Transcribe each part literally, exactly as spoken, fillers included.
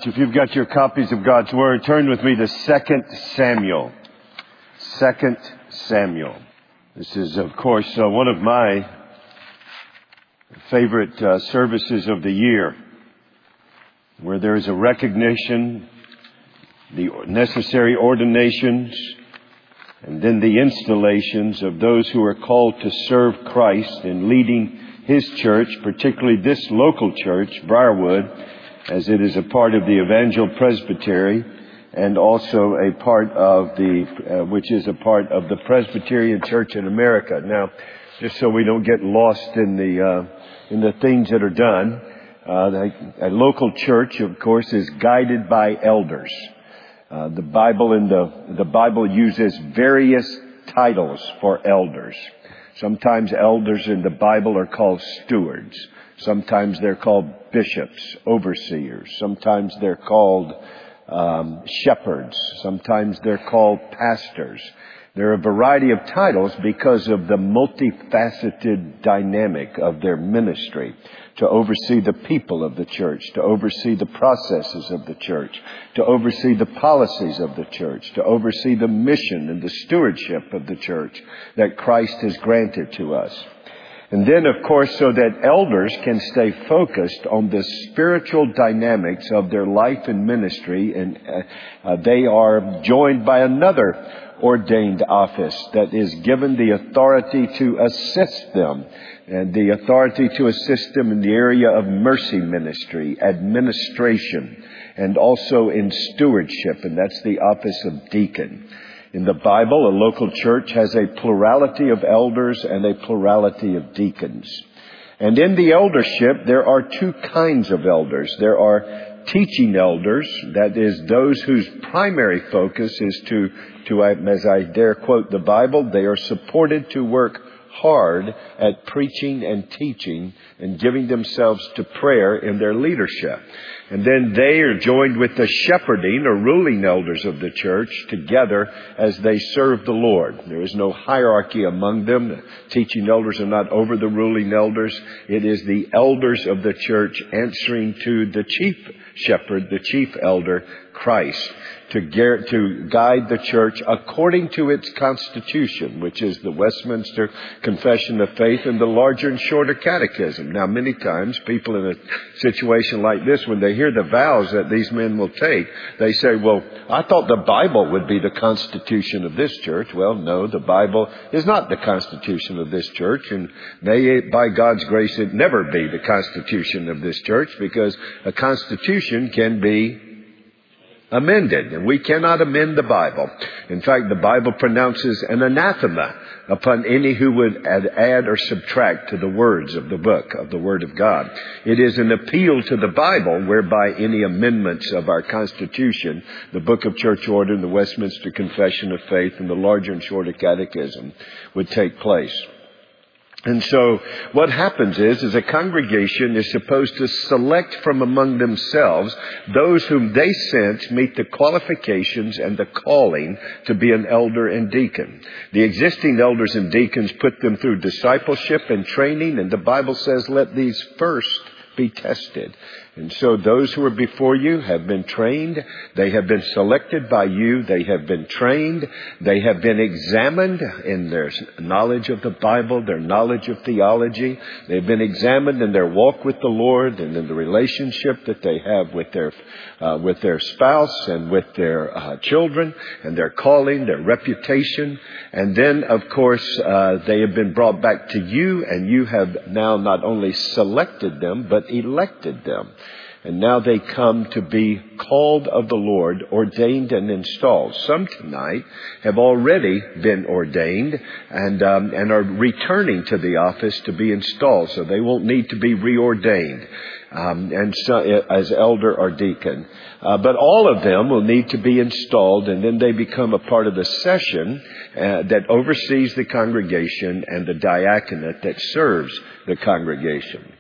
If you've got your copies of God's Word, turn with me to Second Samuel. Second Samuel. This is, of course, uh, one of my favorite uh, services of the year, where there is a recognition, the necessary ordinations, and then the installations of those who are called to serve Christ in leading His church, particularly this local church, Briarwood, as it is a part of the Evangel Presbytery, and also a part of the, uh, which is a part of the Presbyterian Church in America. Now, just so we don't get lost in the uh, in the things that are done, uh, a local church, of course, is guided by elders. Uh, the Bible in the the Bible uses various titles for elders. Sometimes elders in the Bible are called stewards. Sometimes they're called bishops, overseers. Sometimes they're called um, shepherds. Sometimes they're called pastors. There are a variety of titles because of the multifaceted dynamic of their ministry, to oversee the people of the church, to oversee the processes of the church, to oversee the policies of the church, to oversee the mission and the stewardship of the church that Christ has granted to us. And then, of course, so that elders can stay focused on the spiritual dynamics of their life and ministry, and uh, uh, they are joined by another ordained office that is given the authority to assist them, and the authority to assist them in the area of mercy ministry, administration, and also in stewardship, and that's the office of deacon. In the Bible, a local church has a plurality of elders and a plurality of deacons. And in the eldership, there are two kinds of elders. There are teaching elders, that is, those whose primary focus is to, to, as I dare quote the Bible, they are supported to work hard at preaching and teaching and giving themselves to prayer in their leadership. And then they are joined with the shepherding or ruling elders of the church together as they serve the Lord. There is no hierarchy among them. The teaching elders are not over the ruling elders. It is the elders of the church answering to the chief shepherd, the chief elder, Christ, to to guide the church according to its constitution, which is the Westminster Confession of Faith and the larger and shorter catechism. Now, many times people in a situation like this, when they hear the vows that these men will take, they say, well, I thought the Bible would be the constitution of this church. Well, no, the Bible is not the constitution of this church, and may, by God's grace, it never be the constitution of this church, because a constitution can be amended, and we cannot amend the Bible. In fact, the Bible pronounces an anathema upon any who would add, add or subtract to the words of the book, of the Word of God. It is an appeal to the Bible whereby any amendments of our Constitution, the Book of Church Order, the Westminster Confession of Faith, and the larger and shorter catechism would take place. And so what happens is, is a congregation is supposed to select from among themselves those whom they sense meet the qualifications and the calling to be an elder and deacon. The existing elders and deacons put them through discipleship and training, and the Bible says, let these first be tested. And so those who are before you have been trained. They have been selected by you. They have been trained. They have been examined in their knowledge of the Bible, their knowledge of theology. They've been examined in their walk with the Lord and in the relationship that they have with their uh, with their spouse and with their uh, children, and their calling, their reputation. And then, of course, uh, they have been brought back to you, and you have now not only selected them, but elected them. And now they come to be called of the Lord, ordained and installed. Some tonight have already been ordained and um, and are returning to the office to be installed, so they won't need to be reordained um, and so, as elder or deacon. Uh, but all of them will need to be installed, and then they become a part of the session uh, that oversees the congregation and the diaconate that serves the congregation.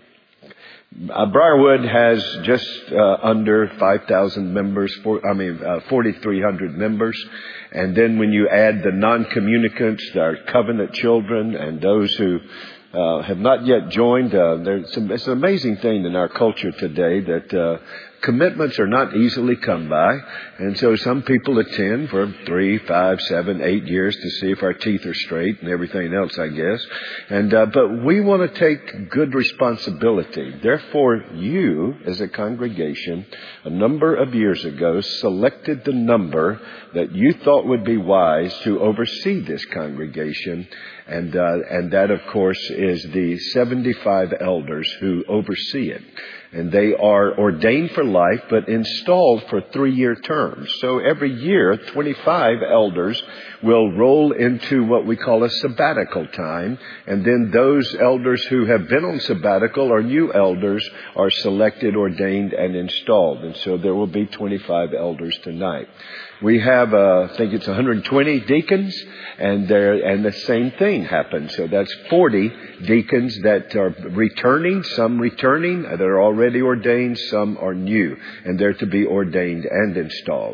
Uh, Briarwood has just uh, under five thousand members, for, I mean, uh, forty-three hundred members. And then when you add the non-communicants, our covenant children, and those who uh, have not yet joined, uh, there's some, it's an amazing thing in our culture today that uh, commitments are not easily come by. And so some people attend for three, five, seven, eight years to see if our teeth are straight and everything else, I guess. And, uh, but we want to take good responsibility. Therefore, you, as a congregation, a number of years ago, selected the number that you thought would be wise to oversee this congregation. And, uh, and that, of course, is the seventy-five elders who oversee it. And they are ordained for life, but installed for three-year terms. So every year, twenty-five elders will roll into what we call a sabbatical time. And then those elders who have been on sabbatical or new elders are selected, ordained, and installed. And so there will be twenty-five elders tonight. We have, uh, I think it's one hundred twenty deacons, and there, and the same thing happens. So that's forty deacons that are returning, some returning, that are already ordained, some are new, and they're to be ordained and installed.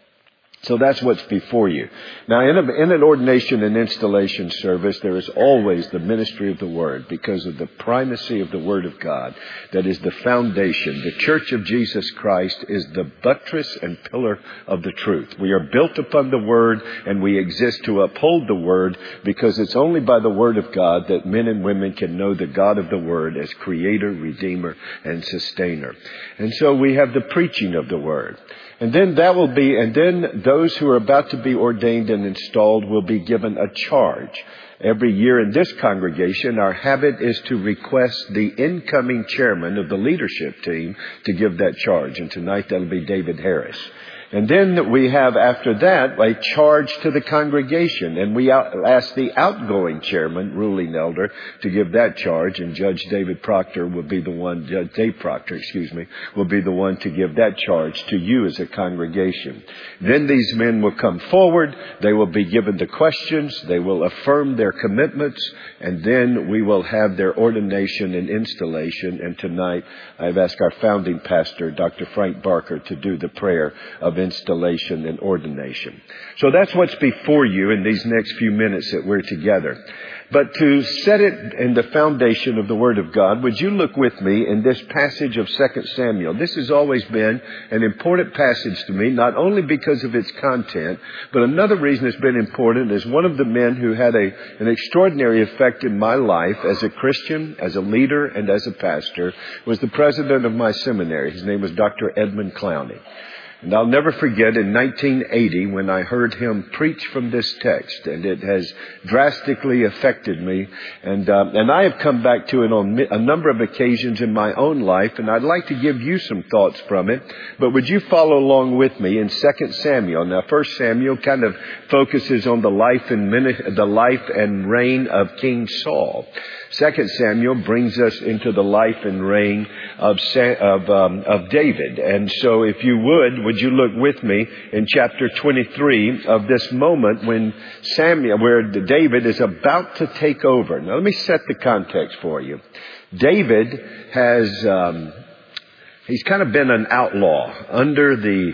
So that's what's before you. Now, in, a, in an ordination and installation service, there is always the ministry of the Word because of the primacy of the Word of God. That is the foundation. The Church of Jesus Christ is the buttress and pillar of the truth. We are built upon the Word, and we exist to uphold the Word because it's only by the Word of God that men and women can know the God of the Word as Creator, Redeemer, and Sustainer. And so we have the preaching of the Word. And then that will be, and then those who are about to be ordained and installed will be given a charge. Every year in this congregation, our habit is to request the incoming chairman of the leadership team to give that charge. And tonight that'll be David Harris. And then we have, after that, a charge to the congregation. And we out, ask the outgoing chairman, ruling elder, to give that charge. And Judge David Proctor will be the one, Judge Dave Proctor, excuse me, will be the one to give that charge to you as a congregation. Then these men will come forward. They will be given the questions. They will affirm their commitments. And then we will have their ordination and installation. And tonight, I've asked our founding pastor, Doctor Frank Barker, to do the prayer of installation and ordination. So that's what's before you in these next few minutes that we're together. But to set it in the foundation of the Word of God, would you look with me in this passage of Second Samuel? This has always been an important passage to me, not only because of its content, but another reason it's been important is one of the men who had a, an extraordinary effect in my life as a Christian, as a leader, and as a pastor was the president of my seminary. His name was Doctor Edmund Clowney. And I'll never forget in nineteen eighty when I heard him preach from this text, and it has drastically affected me. And uh, and I have come back to it on a number of occasions in my own life, and I'd like to give you some thoughts from it. But would you follow along with me in Second Samuel? Now, First Samuel kind of focuses on the life and the life and reign of King Saul. Second Samuel brings us into the life and reign of of, um, of David. And so if you would, would you look with me in chapter twenty-three of this moment when Samuel, where David is about to take over. Now let me set the context for you. David has, um, he's kind of been an outlaw under the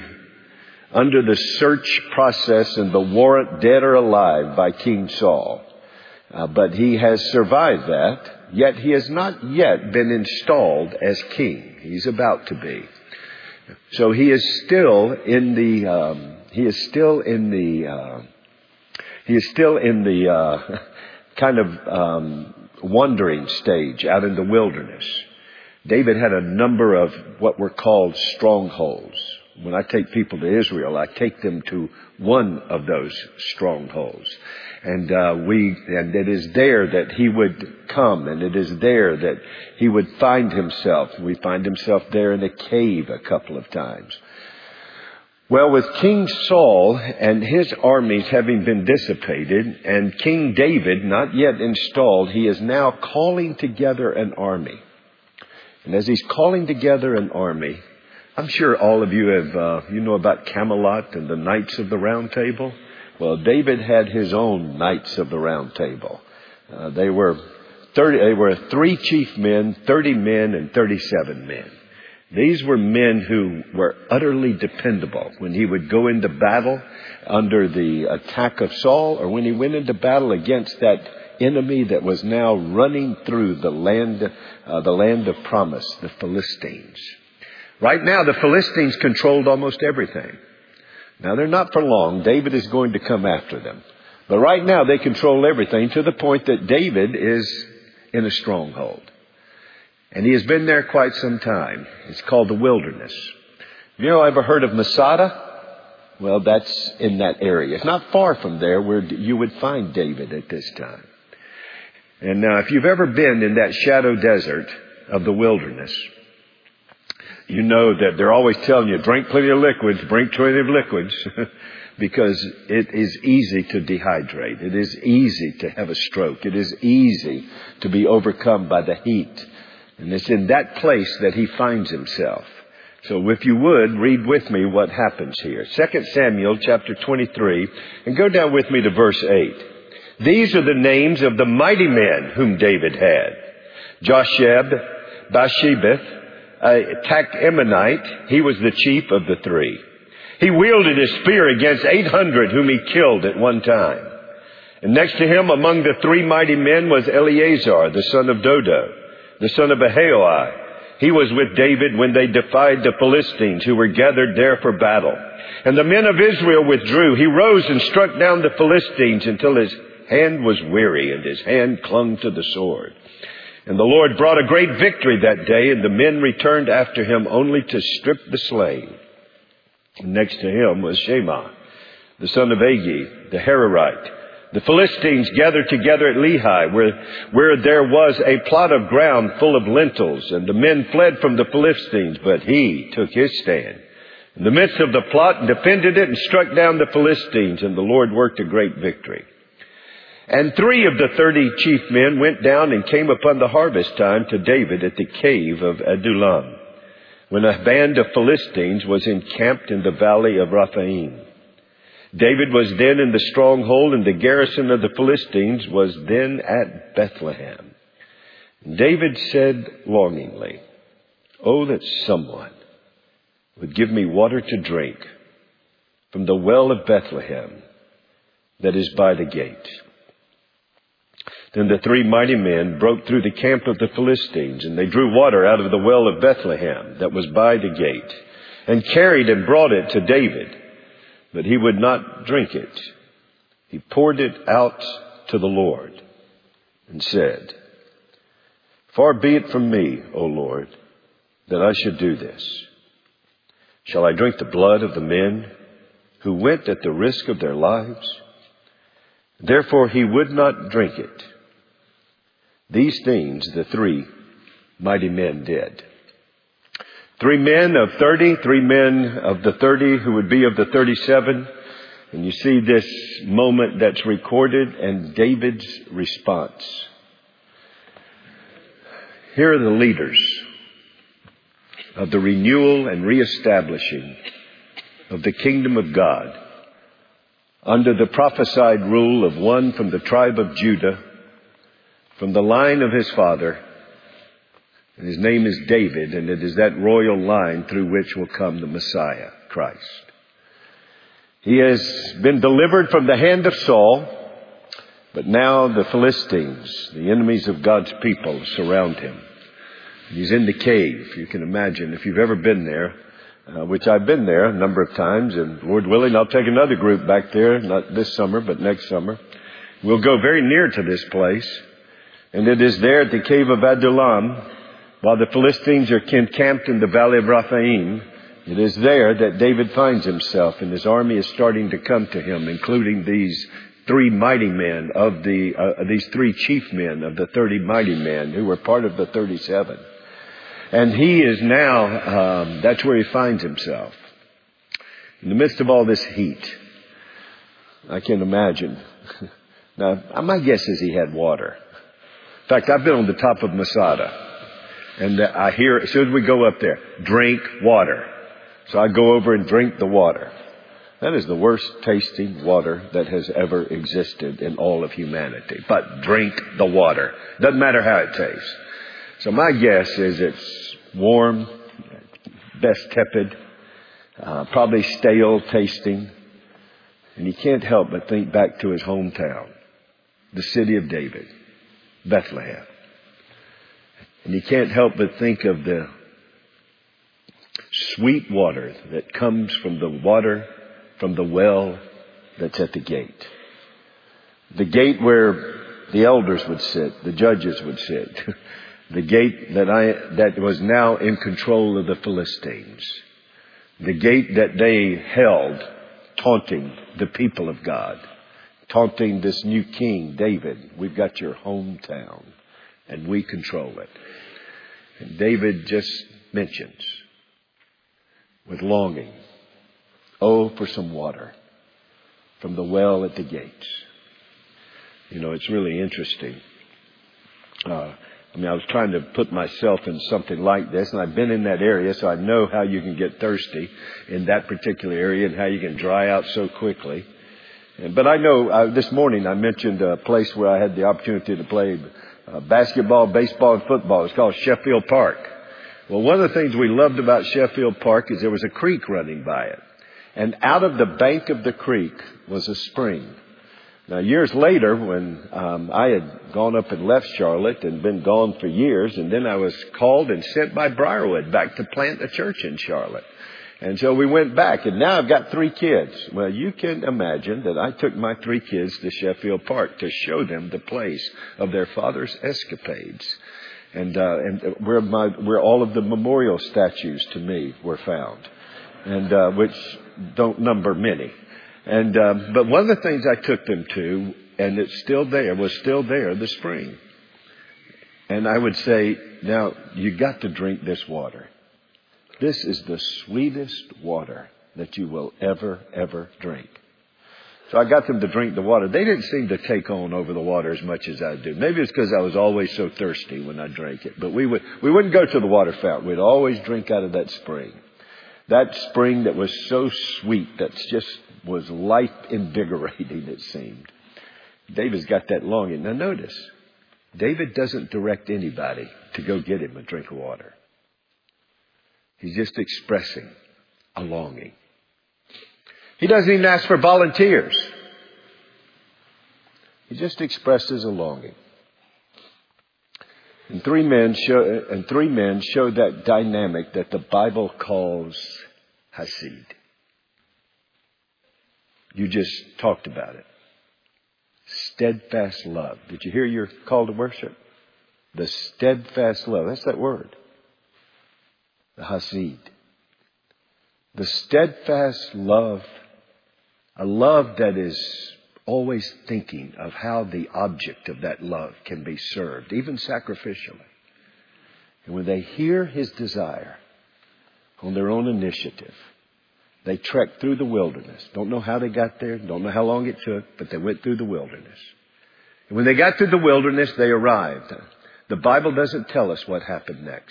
under the search process and the warrant, dead or alive, by King Saul. Uh, but he has survived that, yet he has not yet been installed as king. He's about to be. So he is still in the, um, he is still in the, uh, he is still in the, uh, kind of, um, wandering stage out in the wilderness. David had a number of what were called strongholds. When I take people to Israel, I take them to one of those strongholds. And uh, we, and it is there that he would come, and it is there that he would find himself. We find himself there in a cave a couple of times. Well, with King Saul and his armies having been dissipated, and King David not yet installed, he is now calling together an army. And as he's calling together an army, I'm sure all of you have, uh, you know about Camelot and the Knights of the Round Table. Well, David had his own Knights of the Round Table. Uh, they were thirty. They were three chief men, thirty men, and thirty-seven men. These were men who were utterly dependable. When he would go into battle under the attack of Saul, or when he went into battle against that enemy that was now running through the land, uh, the land of promise, the Philistines. Right now, the Philistines controlled almost everything. Now, they're not for long. David is going to come after them. But right now, they control everything to the point that David is in a stronghold. And he has been there quite some time. It's called the wilderness. Have you ever heard of Masada? Well, that's in that area. It's not far from there where you would find David at this time. And now, if you've ever been in that shadow desert of the wilderness, you know that they're always telling you, drink plenty of liquids, drink plenty of liquids, because it is easy to dehydrate. It is easy to have a stroke. It is easy to be overcome by the heat. And it's in that place that he finds himself. So if you would, read with me what happens here. Second Samuel chapter twenty-three, and go down with me to verse eight. These are the names of the mighty men whom David had. Josheb, Bathshebeth, a Tachmonite, he was the chief of the three. He wielded his spear against eight hundred whom he killed at one time. And next to him among the three mighty men was Eleazar, the son of Dodo, the son of Ahoi. He was with David when they defied the Philistines who were gathered there for battle. And the men of Israel withdrew. He rose and struck down the Philistines until his hand was weary and his hand clung to the sword. And the Lord brought a great victory that day, and the men returned after him only to strip the slain. Next to him was Shema, the son of Agi, the Hararite. The Philistines gathered together at Lehi, where, where there was a plot of ground full of lentils, and the men fled from the Philistines, but he took his stand in the midst of the plot and defended it and struck down the Philistines, and the Lord worked a great victory. And three of the thirty chief men went down and came upon the harvest time to David at the cave of Adullam, when a band of Philistines was encamped in the valley of Rephaim. David was then in the stronghold, and the garrison of the Philistines was then at Bethlehem. And David said longingly, "Oh, that someone would give me water to drink from the well of Bethlehem that is by the gate." Then the three mighty men broke through the camp of the Philistines, and they drew water out of the well of Bethlehem that was by the gate, and carried and brought it to David. But he would not drink it. He poured it out to the Lord and said, "Far be it from me, O Lord, that I should do this. Shall I drink the blood of the men who went at the risk of their lives?" Therefore he would not drink it. These things the three mighty men did. Three men of thirty, three men of the thirty who would be of the thirty-seven. And you see this moment that's recorded and David's response. Here are the leaders of the renewal and reestablishing of the kingdom of God under the prophesied rule of one from the tribe of Judah, from the line of his father. And his name is David, and it is that royal line through which will come the Messiah, Christ. He has been delivered from the hand of Saul, but now the Philistines, the enemies of God's people, surround him. He's in the cave. You can imagine if you've ever been there, uh, which I've been there a number of times, and Lord willing, I'll take another group back there, not this summer, but next summer. We'll go very near to this place, and it is there at the cave of Adullam, while the Philistines are encamped in the valley of Rephaim. It is there that David finds himself, and his army is starting to come to him, including these three mighty men of the, uh, these three chief men of the thirty mighty men who were part of the thirty-seven. And he is now, um, that's where he finds himself. In the midst of all this heat, I can imagine. Now, my guess is he had water. In fact, I've been on the top of Masada. And I hear, as soon as we go up there, drink water. So I go over and drink the water. That is the worst tasting water that has ever existed in all of humanity. But drink the water. Doesn't matter how it tastes. So my guess is it's warm, best tepid, uh, probably stale tasting. And he can't help but think back to his hometown, the city of David, Bethlehem. And you can't help but think of the sweet water that comes from the water, from the well that's at the gate. The gate where the elders would sit, the judges would sit. The gate that I, that was now in control of the Philistines. The gate that they held, taunting the people of God. Taunting this new king, David. We've got your hometown and we control it. And David just mentions with longing, oh, for some water from the well at the gates. You know, it's really interesting. Uh, I mean, I was trying to put myself in something like this, and I've been in that area, so I know how you can get thirsty in that particular area and how you can dry out so quickly. And, but I know uh, this morning I mentioned a place where I had the opportunity to play uh, basketball, baseball, and football. It's called Sheffield Park. Well, one of the things we loved about Sheffield Park is there was a creek running by it. And out of the bank of the creek was a spring. Now, years later, when um, I had gone up and left Charlotte and been gone for years, and then I was called and sent by Briarwood back to plant a church in Charlotte. And so we went back, and now I've got three kids. Well, you can imagine that I took my three kids to Sheffield Park to show them the place of their father's escapades. And, uh, and where my, where all of the memorial statues to me were found. And, uh, which don't number many. And, um, but one of the things I took them to, and it's still there, was still there, the spring. And I would say, now, you got to drink this water. This is the sweetest water that you will ever, ever drink. So I got them to drink the water. They didn't seem to take on over the water as much as I do. Maybe it's because I was always so thirsty when I drank it. But we would, we wouldn't go to the water fountain. We'd always drink out of that spring. That spring that was so sweet, that just was life invigorating, it seemed. David's got that longing. Now notice, David doesn't direct anybody to go get him a drink of water. He's just expressing a longing. He doesn't even ask for volunteers. He just expresses a longing. And three men show, and three men show that dynamic that the Bible calls Hasid. You just talked about it. Steadfast love. Did you hear your call to worship? The steadfast love. That's that word. The Hasid. The steadfast love. A love that is always thinking of how the object of that love can be served, even sacrificially. And when they hear his desire on their own initiative, they trek through the wilderness. Don't know how they got there. Don't know how long it took, but they went through the wilderness. And when they got through the wilderness, they arrived. The Bible doesn't tell us what happened next.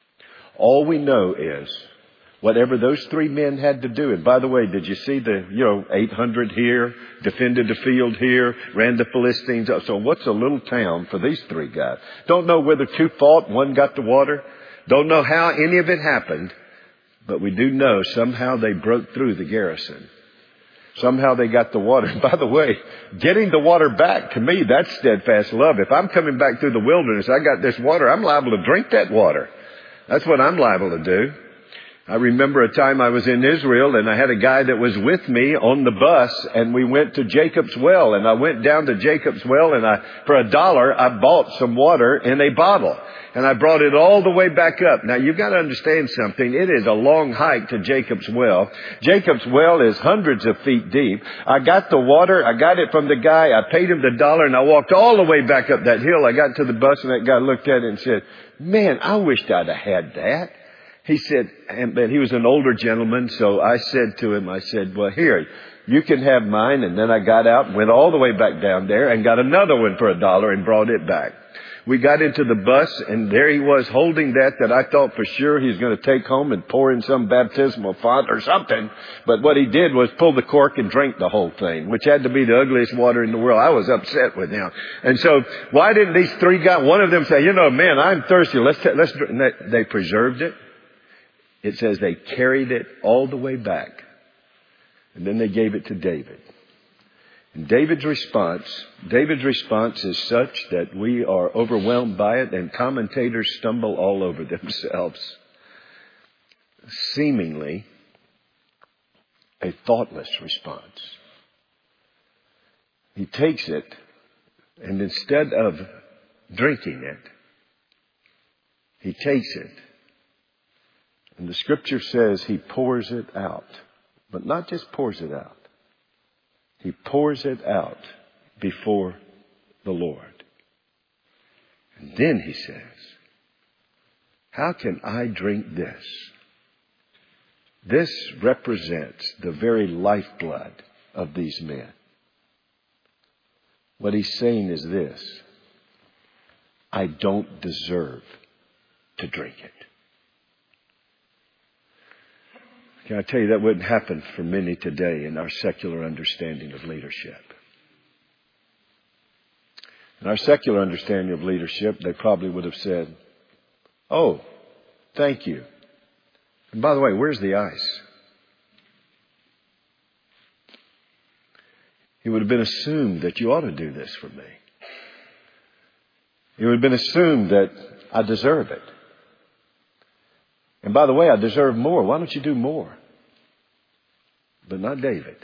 All we know is whatever those three men had to do. And by the way, did you see the, you know, eight hundred here, defended the field here, ran the Philistines up. So what's a little town for these three guys? Don't know whether two fought, one got the water. Don't know how any of it happened. But we do know somehow they broke through the garrison. Somehow they got the water. And by the way, getting the water back, to me, that's steadfast love. If I'm coming back through the wilderness, I got this water, I'm liable to drink that water. That's what I'm liable to do. I remember a time I was in Israel and I had a guy that was with me on the bus and we went to Jacob's Well, and I went down to Jacob's Well and I, for a dollar, I bought some water in a bottle and I brought it all the way back up. Now you've got to understand something. It is a long hike to Jacob's Well. Jacob's Well is hundreds of feet deep. I got the water. I got it from the guy. I paid him the dollar and I walked all the way back up that hill. I got to the bus and that guy looked at it and said, man, I wished I'd have had that. He said, and he was an older gentleman, so I said to him, I said, well, here, you can have mine. And then I got out and went all the way back down there and got another one for a dollar and brought it back. We got into the bus and there he was holding that that I thought for sure he was going to take home and pour in some baptismal font or something. But what he did was pull the cork and drink the whole thing, which had to be the ugliest water in the world. I was upset with him. And so why didn't these three guys, one of them say, you know, man, I'm thirsty. Let's, t- let's, they, they preserved it. It says they carried it all the way back. And then they gave it to David. And David's response, David's response is such that we are overwhelmed by it and commentators stumble all over themselves. seemingly a thoughtless response. He takes it, and instead of drinking it, he takes it. And the scripture says he pours it out. But not just pours it out. He pours it out before the Lord. And then he says, how can I drink this? This represents the very lifeblood of these men. What he's saying is this: I don't deserve to drink it. Can I tell you, that wouldn't happen for many today in our secular understanding of leadership. In our secular understanding of leadership, they probably would have said, oh, thank you. And by the way, where's the ice? It would have been assumed that you ought to do this for me. It would have been assumed that I deserve it. And by the way, I deserve more. Why don't you do more? But not David.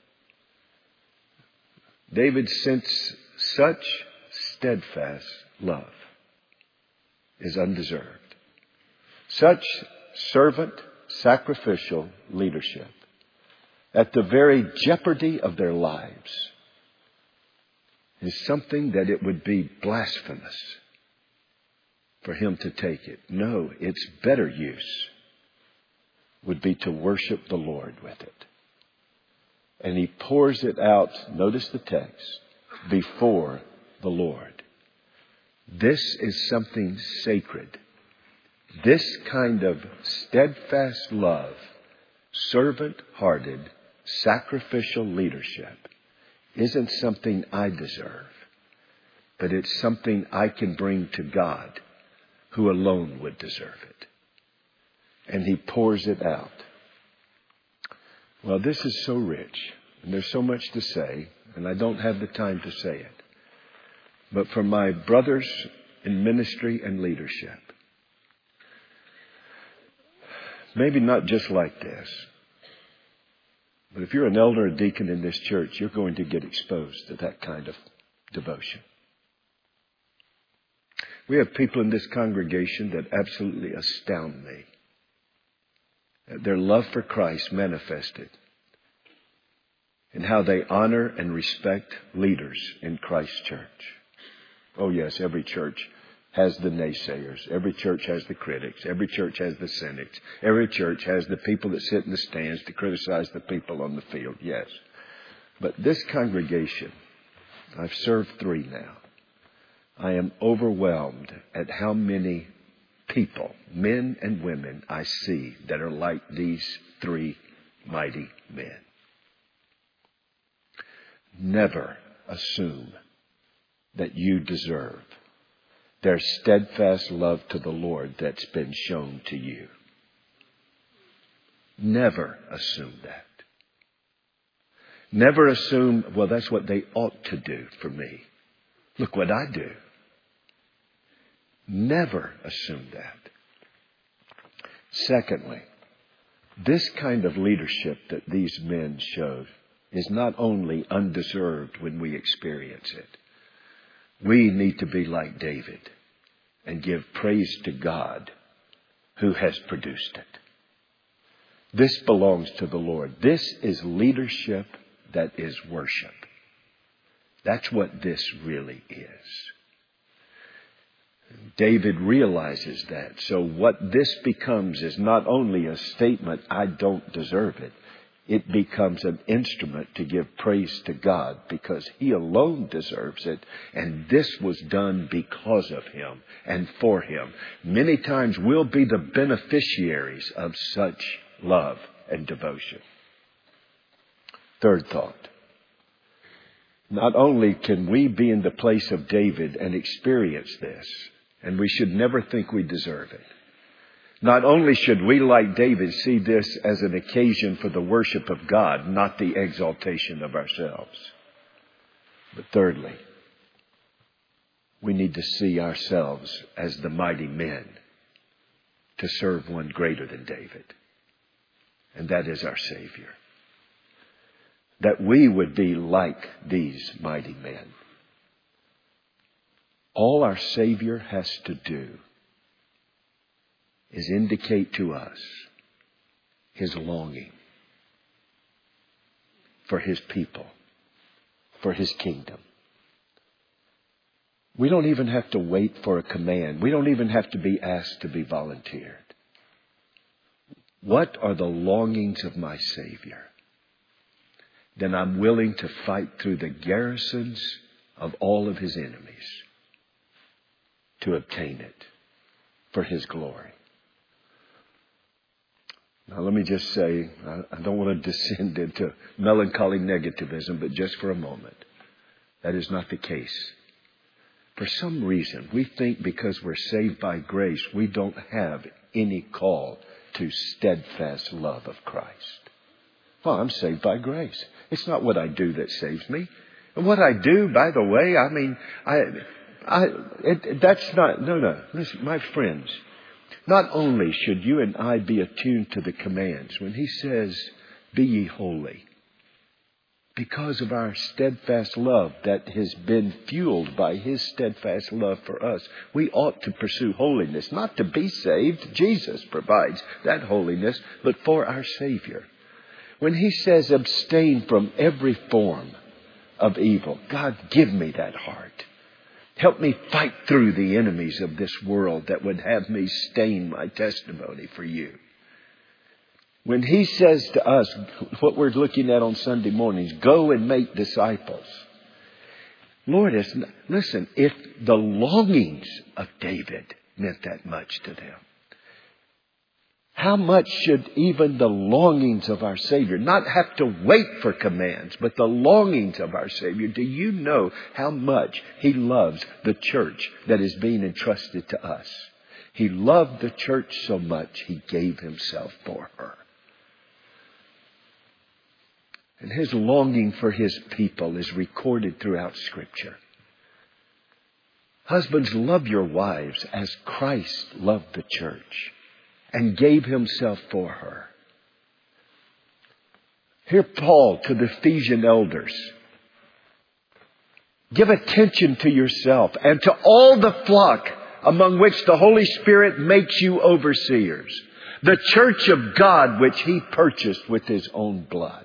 David sensed such steadfast love is undeserved. Such servant, sacrificial leadership at the very jeopardy of their lives is something that it would be blasphemous for him to take it. No, its better use would be to worship the Lord with it. And he pours it out, notice the text, before the Lord. This is something sacred. This kind of steadfast love, servant-hearted, sacrificial leadership isn't something I deserve, but it's something I can bring to God, who alone would deserve it. And he pours it out. Well, this is so rich, and there's so much to say, and I don't have the time to say it. But for my brothers in ministry and leadership, maybe not just like this, but if you're an elder or deacon in this church, you're going to get exposed to that kind of devotion. We have people in this congregation that absolutely astound me. Their love for Christ manifested in how they honor and respect leaders in Christ's church. Oh yes, every church has the naysayers. Every church has the critics. Every church has the cynics. Every church has the people that sit in the stands to criticize the people on the field. Yes. But this congregation, I've served three now. I am overwhelmed at how many people, men and women, I see that are like these three mighty men. Never assume that you deserve their steadfast love to the Lord that's been shown to you. Never assume that. Never assume, well, that's what they ought to do for me. Look what I do. Never assume that. Secondly, this kind of leadership that these men showed is not only undeserved when we experience it. We need to be like David and give praise to God who has produced it. This belongs to the Lord. This is leadership that is worship. That's what this really is. David realizes that. So what this becomes is not only a statement, I don't deserve it. It becomes an instrument to give praise to God because He alone deserves it. And this was done because of Him and for Him. Many times we'll be the beneficiaries of such love and devotion. Third thought. Not only can we be in the place of David and experience this, and we should never think we deserve it. Not only should we, like David, see this as an occasion for the worship of God, not the exaltation of ourselves. But thirdly, we need to see ourselves as the mighty men to serve one greater than David. And that is our Savior. That we would be like these mighty men. All our Savior has to do is indicate to us His longing for His people, for His kingdom. We don't even have to wait for a command. We don't even have to be asked to be volunteered. What are the longings of my Savior? Then I'm willing to fight through the garrisons of all of His enemies to obtain it for His glory. Now let me just say, I don't want to descend into melancholy negativism, but just for a moment, that is not the case. For some reason, we think because we're saved by grace, we don't have any call to steadfast love of Christ. Well, I'm saved by grace. It's not what I do that saves me. And what I do, by the way, I mean, I, I, it, that's not, no, no. Listen, my friends, not only should you and I be attuned to the commands, when He says, be ye holy, because of our steadfast love that has been fueled by His steadfast love for us, we ought to pursue holiness, not to be saved. Jesus provides that holiness, but for our Savior. When He says abstain from every form of evil, God, give me that heart. Help me fight through the enemies of this world that would have me stain my testimony for You. When He says to us, what we're looking at on Sunday mornings, go and make disciples. Lord, it's, listen, if the longings of David meant that much to them, how much should even the longings of our Savior not have to wait for commands, but the longings of our Savior? Do you know how much He loves the church that is being entrusted to us? He loved the church so much, He gave Himself for her. And His longing for His people is recorded throughout Scripture. Husbands, love your wives as Christ loved the church and gave Himself for her. Here Paul to the Ephesian elders. Give attention to yourself and to all the flock among which the Holy Spirit makes you overseers, the church of God which He purchased with His own blood.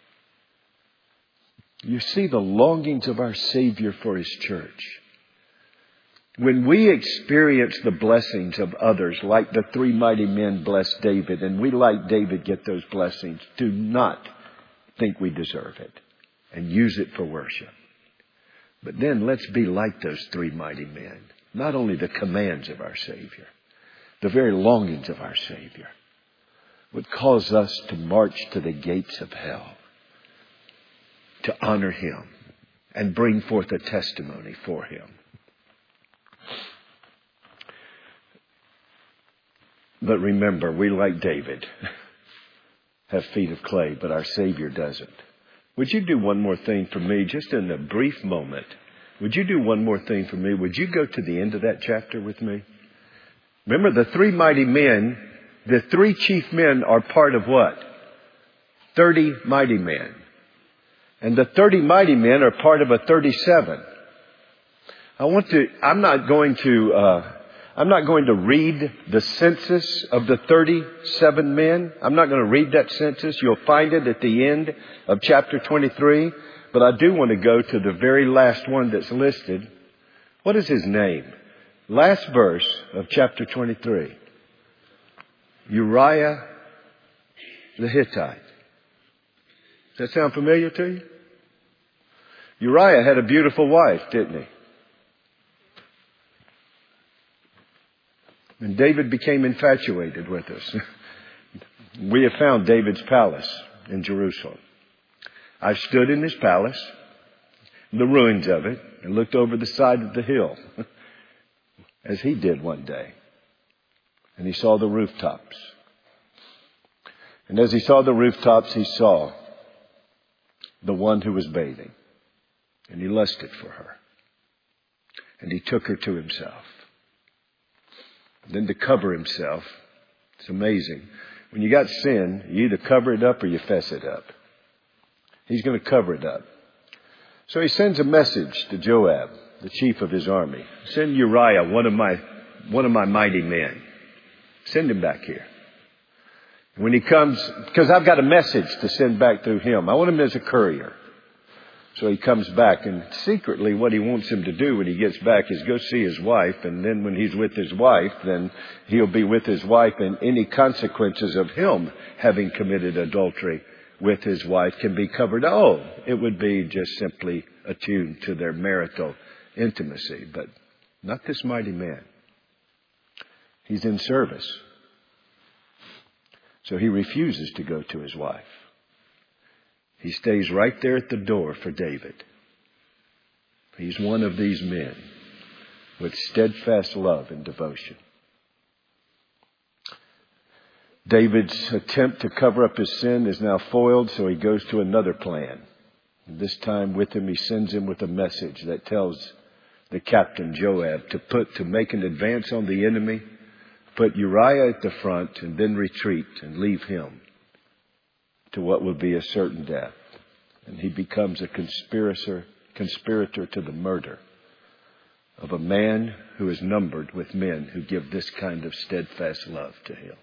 You see the longings of our Savior for His church. When we experience the blessings of others, like the three mighty men blessed David, and we, like David, get those blessings, do not think we deserve it and use it for worship. But then let's be like those three mighty men. Not only the commands of our Savior, the very longings of our Savior would cause us to march to the gates of hell to honor Him and bring forth a testimony for Him. But remember, we, like David, have feet of clay, but our Savior doesn't. Would you do one more thing for me, just in a brief moment? Would you do one more thing for me? Would you go to the end of that chapter with me? Remember, the three mighty men, the three chief men are part of what? Thirty mighty men. And the thirty mighty men are part of a thirty-seven. I want to, I'm not going to, uh, I'm not going to read the census of the thirty-seven men. I'm not going to read that census. You'll find it at the end of chapter twenty-three. But I do want to go to the very last one that's listed. What is his name? Last verse of chapter twenty-three. Uriah the Hittite. Does that sound familiar to you? Uriah had a beautiful wife, didn't he? And David became infatuated with us. We have found David's palace in Jerusalem. I stood in his palace, the ruins of it, and looked over the side of the hill, as he did one day. And he saw the rooftops. And as he saw the rooftops, he saw the one who was bathing. And he lusted for her. And he took her to himself. Then to cover himself, it's amazing, When you got sin, you either cover it up or you fess it up. He's going to cover it up. So he sends a message to Joab, the chief of his army. Send Uriah, one of my, one of my mighty men. Send him back here. When he comes, because I've got a message to send back through him. I want him as a courier. So he comes back, and secretly what he wants him to do when he gets back is go see his wife. And then when he's with his wife, then he'll be with his wife, and any consequences of him having committed adultery with his wife can be covered. Oh, it would be just simply attuned to their marital intimacy. But not this mighty man. He's in service. So he refuses to go to his wife. He stays right there at the door for David. He's one of these men with steadfast love and devotion. David's attempt to cover up his sin is now foiled, so he goes to another plan. And this time with him, he sends him with a message that tells the captain Joab to put, to make an advance on the enemy, put Uriah at the front, and then retreat and leave him to what will be a certain death. And he becomes a conspirator, conspirator to the murder of a man who is numbered with men who give this kind of steadfast love to him.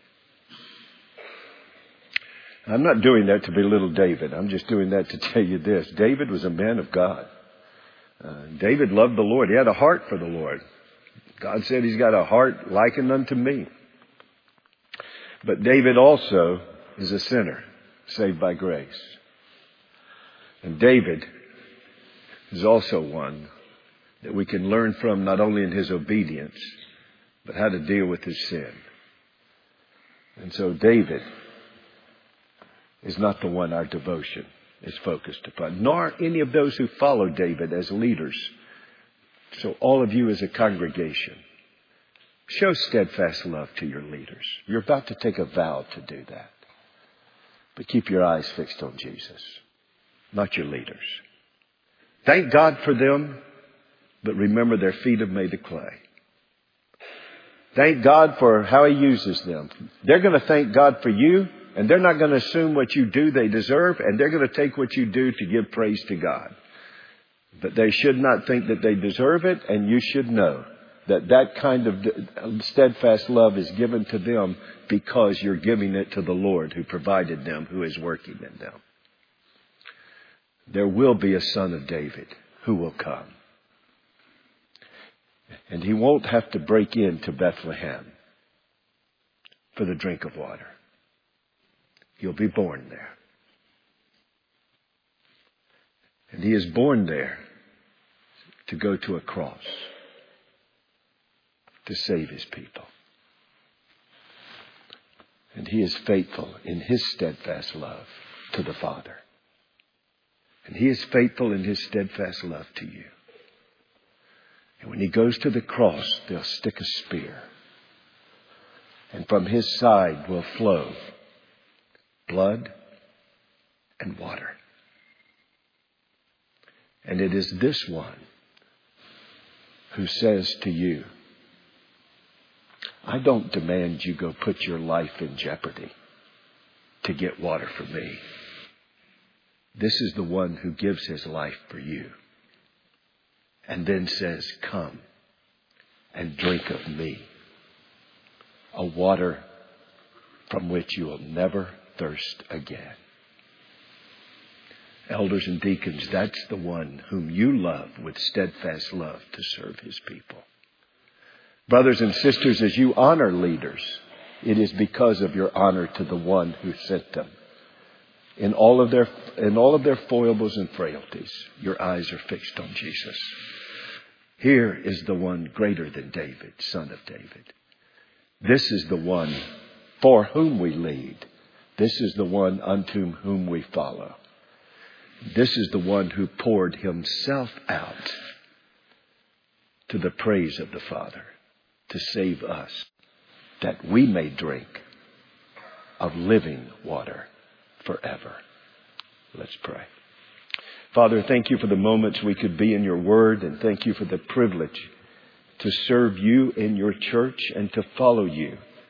I'm not doing that to belittle David. I'm just doing that to tell you this. David was a man of God. Uh, David loved the Lord. He had a heart for the Lord. God said he's got a heart likened unto me. But David also is a sinner, saved by grace. And David is also one that we can learn from not only in his obedience, but how to deal with his sin. And so David is not the one our devotion is focused upon, nor any of those who follow David as leaders. So all of you as a congregation, show steadfast love to your leaders. You're about to take a vow to do that. But keep your eyes fixed on Jesus, not your leaders. Thank God for them, but remember their feet have made the clay. Thank God for how He uses them. They're going to thank God for you, and they're not going to assume what you do they deserve, and they're going to take what you do to give praise to God. But they should not think that they deserve it, and you should know that that kind of steadfast love is given to them because you're giving it to the Lord who provided them, who is working in them. There will be a son of David who will come. And he won't have to break into Bethlehem for the drink of water. He'll be born there. And he is born there to go to a cross to save his people. And he is faithful in his steadfast love to the Father. And he is faithful in his steadfast love to you. And when he goes to the cross, they'll stick a spear. And from his side will flow blood and water. And it is this one who says to you, I don't demand you go put your life in jeopardy to get water for me. This is the one who gives his life for you. And then says, come and drink of me. A water from which you will never thirst again. Elders and deacons, that's the one whom you love with steadfast love to serve his people. Brothers and sisters, as you honor leaders, it is because of your honor to the one who sent them. In all of their, in all of their foibles and frailties, your eyes are fixed on Jesus. Here is the one greater than David, son of David. This is the one for whom we lead. This is the one unto whom we follow. This is the one who poured himself out to the praise of the Father to save us, that we may drink of living water forever. Let's pray. Father, thank you for the moments we could be in your word, and thank you for the privilege to serve you in your church and to follow you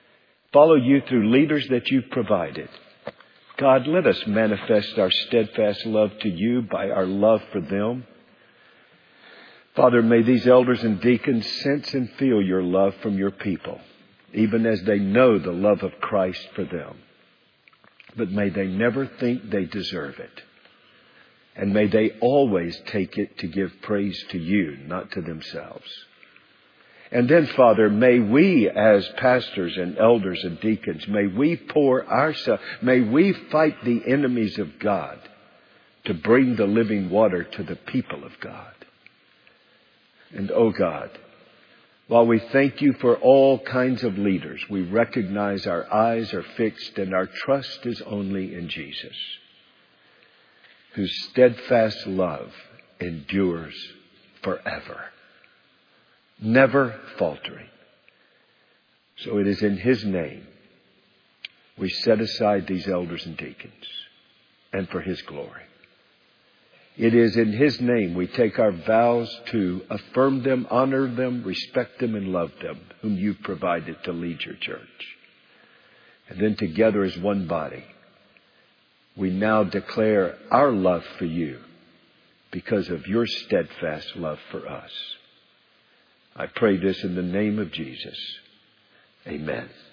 follow you through leaders that you've provided. God, let us manifest our steadfast love to you by our love for them. Father, may these elders and deacons sense and feel your love from your people, even as they know the love of Christ for them. But may they never think they deserve it. And may they always take it to give praise to you, not to themselves. And then, Father, may we as pastors and elders and deacons, may we pour ourselves, may we fight the enemies of God to bring the living water to the people of God. And, oh God, while we thank you for all kinds of leaders, we recognize our eyes are fixed and our trust is only in Jesus, whose steadfast love endures forever, never faltering. So it is in his name we set aside these elders and deacons, and for his glory. It is in his name we take our vows to affirm them, honor them, respect them, and love them, whom you've provided to lead your church. And then together as one body, we now declare our love for you because of your steadfast love for us. I pray this in the name of Jesus. Amen.